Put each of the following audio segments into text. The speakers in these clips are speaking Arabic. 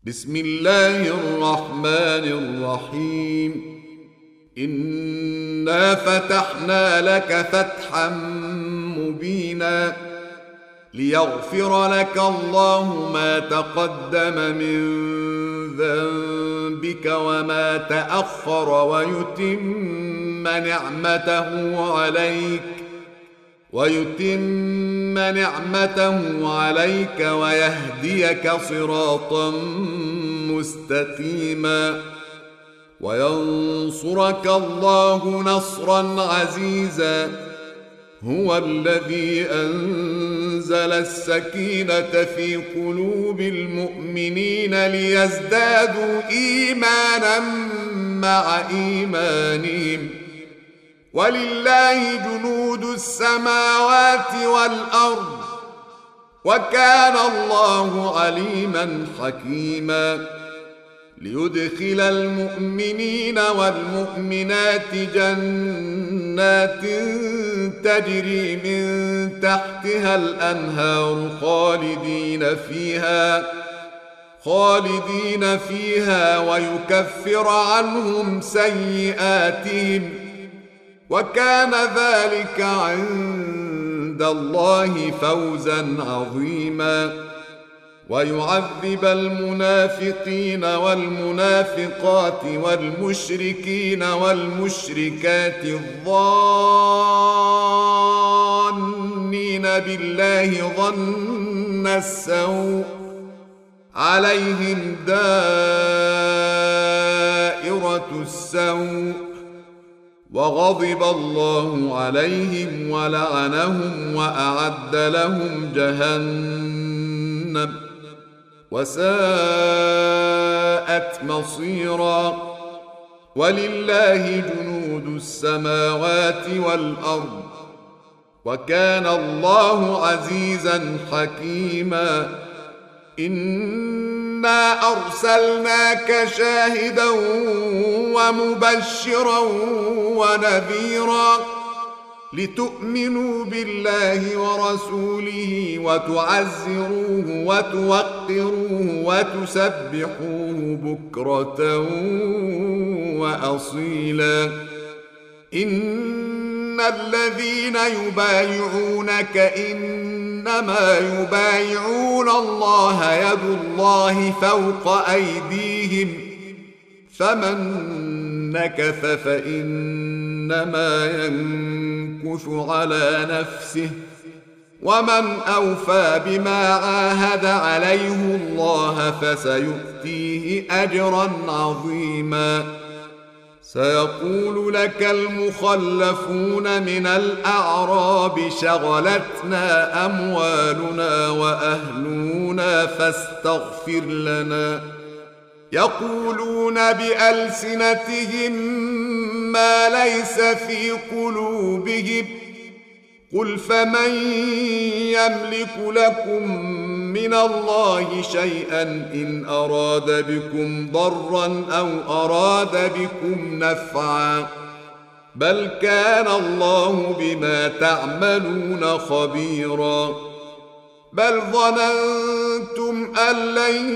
بسم الله الرحمن الرحيم. إنا فتحنا لك فتحا مبينا ليغفر لك الله ما تقدم من ذنبك وما تأخر ويتم نعمته عليك ويهديك صراطا مستقيما وينصرك الله نصرا عزيزا. هو الذي أنزل السكينة في قلوب المؤمنين ليزدادوا إيمانا مع إيمانهم، ولله جنود السماوات والأرض، وكان الله عليما حكيما. ليدخل المؤمنين والمؤمنات جنات تجري من تحتها الأنهار خالدين فيها ويكفر عنهم سيئاتهم، وكان ذلك عند الله فوزا عظيما. ويعذب المنافقين والمنافقات والمشركين والمشركات الظانين بالله ظن السوء عليهم دائرة السوء، وغضب الله عليهم ولعنهم وأعد لهم جهنم وساءت مصيرا. ولله جنود السماوات والأرض، وكان الله عزيزا حكيما. إنا أرسلناك شاهدا ومبشرا ونذيرا لتؤمنوا بالله ورسوله وتعزروه وتوقروه وتسبحوه بكرة وأصيلا. إن الذين يبايعونك إنما يبايعون الله يد الله فوق أيديهم، فمن نكث فإنما ينكث على نفسه، ومن أوفى بما عاهد عليه الله فسيؤتيه أجرا عظيما. سيقول لك المخلفون من الأعراب شغلتنا أموالنا وأهلنا فاستغفر لنا، يقولون بألسنتهم ما ليس في قلوبهم، قل فمن يملك لكم من الله شيئا إن أراد بكم ضرا أو أراد بكم نفعا، بل كان الله بما تعملون خبيرا. بل ظننتم أن لن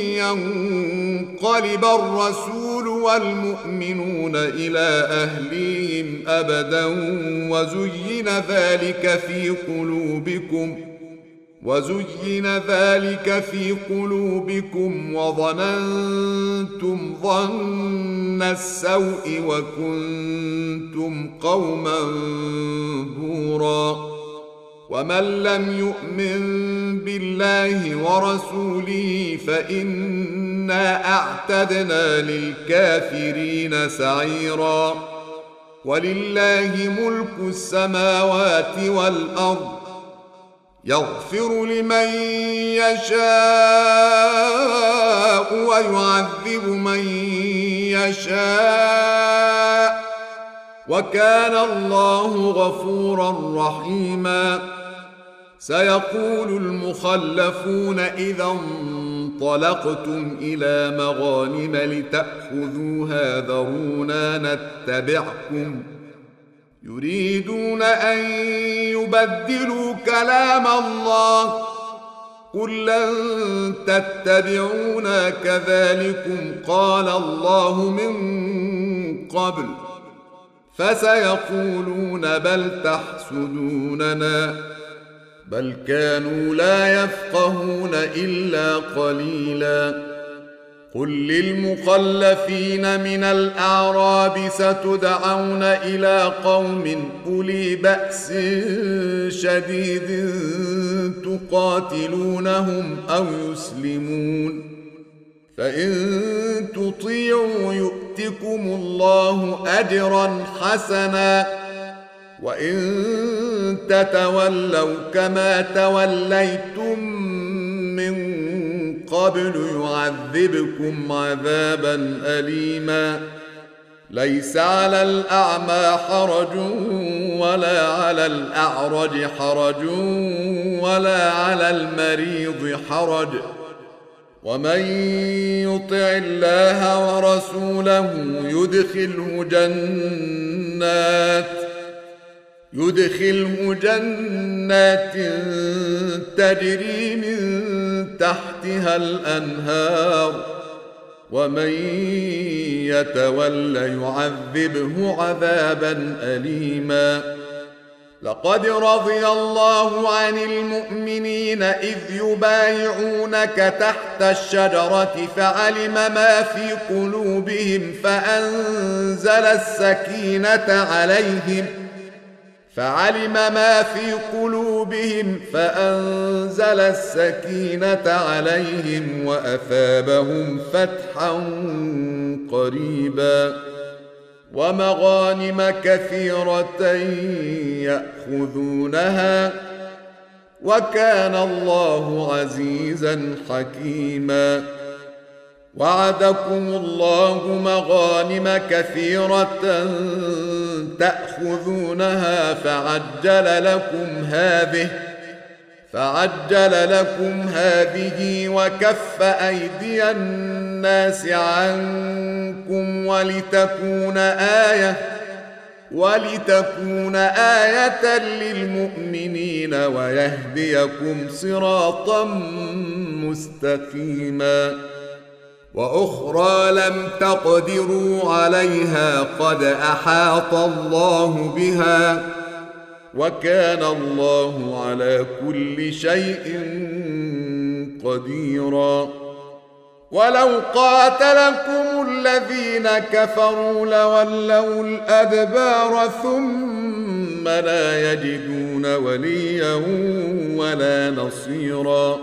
ينقلب الرسول والمؤمنون إلى أهليهم أبدا وزين ذلك في قلوبكم وظننتم ظن السوء وكنتم قوما بورا. ومن لم يؤمن بالله ورسوله فإنا أعتدنا للكافرين سعيرا. ولله ملك السماوات والأرض، يغفر لمن يشاء ويعذب من يشاء، وكان الله غفورا رحيما. سيقول المخلفون إذا انطلقتم إلى مغانم لتأخذوها ذرونا نتبعكم، يريدون أن يبدلوا كلام الله، قل لن تتبعونا كذلكم قال الله من قبل فسيقولون بل تحسدوننا بل كانوا لا يفقهون إلا قليلا قل للمخلفين من الأعراب ستدعون إلى قوم أولي بأس شديد تقاتلونهم أو يسلمون فإن تطيعوا يؤتكم الله أجرا حسنا وإن تتولوا كما توليتم من قبل يعذبكم عذابا أليما ليس على الأعمى حرج ولا على الأعرج حرج ولا على المريض حرج ومن يطع الله ورسوله يدخله جنات تجري من تحتها الأنهار ومن يتول يعذبه عذابا أليما لقد رضي الله عن المؤمنين إذ يبايعونك تحت الشجرة فعلم ما في قلوبهم فأنزل السكينة عليهم وأثابهم فتحا قريبا ومغانم كثيرة يأخذونها وكان الله عزيزا حكيما وعدكم الله مغانم كثيرة تأخذونها فعجل لكم هذه وكف أيدي الناس عنكم ولتكون آية للمؤمنين ويهديكم صراطا مستقيما وأخرى لم تقدروا عليها قد أحاط الله بها وكان الله على كل شيء قديرا ولو قاتلكم الذين كفروا لولوا الأدبار ثم لا يجدون وليا ولا نصيرا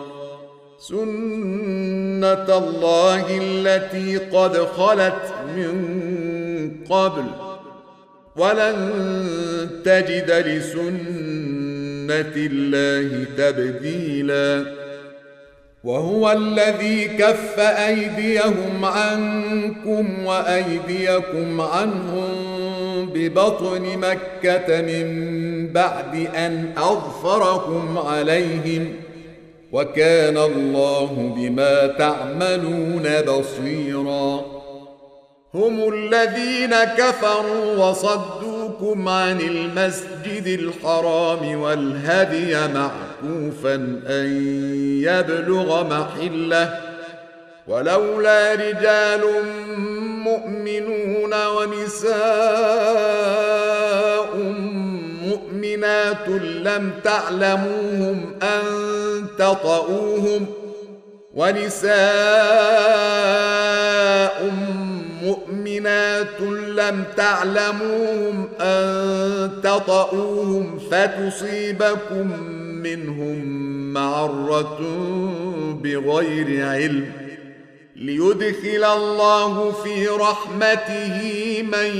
سنة الله التي قد خلت من قبل ولن تجد لسنة الله تبديلا وهو الذي كف أيديهم عنكم وأيديكم عنهم ببطن مكة من بعد أن أظفركم عليهم وكان الله بما تعملون بصيرا هم الذين كفروا وصدوكم عن المسجد الحرام والهدي معكوفا أن يبلغ محله ولولا رجال مؤمنون ونساء مؤمنات لم تعلموهم أن تطؤوهم فتصيبكم منهم معرة بغير علم ليدخل الله في رحمته من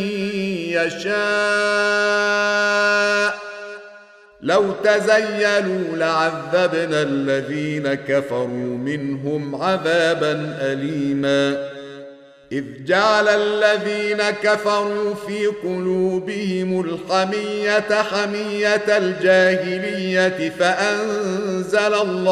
يشاء لو تزيلوا لعذبنا الذين كفروا منهم عذابا أليما إذ جعل الذين كفروا في قلوبهم الحمية حمية الجاهلية فأنزل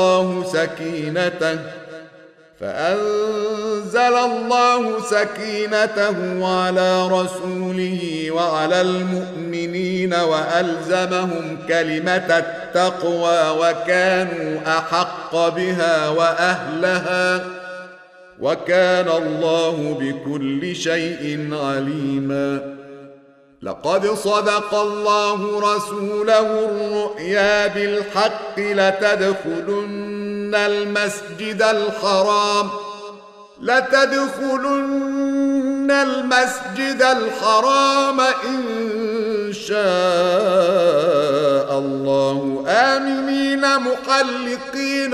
الله سكينته على رسوله وعلى المؤمنين وألزمهم كلمة التقوى وكانوا أحق بها وأهلها وكان الله بكل شيء عليما. لقد صدق الله رسوله الرؤيا بالحق لتدخلن المسجد الحرام إن شاء الله آمنين محلقين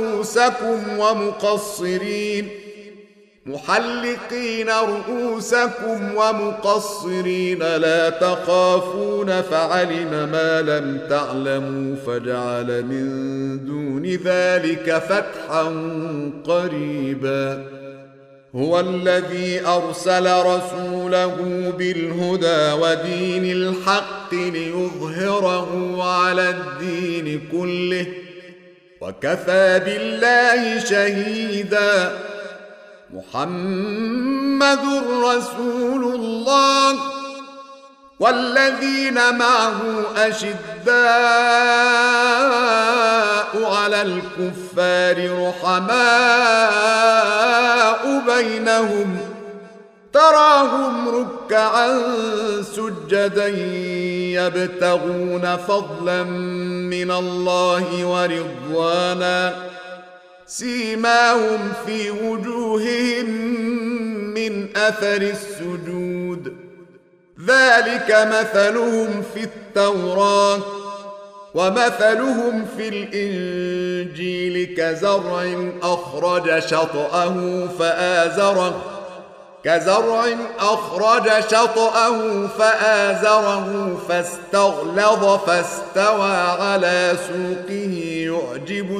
رؤوسكم ومقصرين لا تخافون فعلم ما لم تعلموا فجعل من دون ذلك فتحا قريبا. هو الذي أرسل رسوله بالهدى ودين الحق ليظهره على الدين كله وكفى بالله شهيدا. محمد رسول الله والذين معه أشداء على الكفار رحماء بينهم تراهم ركعا سجدا يبتغون فضلا من الله ورضوانا سيماهم في وجوههم من أثر السجود ذلك مثلهم في التوراة ومثلهم في الإنجيل كزرع أخرج شطأه فآزره فاستغلظ فاستوى على سوقه يعجب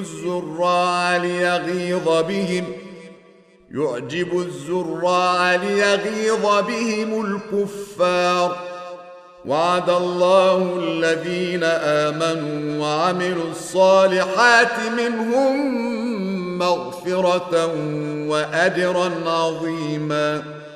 الزراع ليغيظ بهم الكفار. وعد الله الذين آمنوا وعملوا الصالحات منهم مغفرة وأجرا عظيما.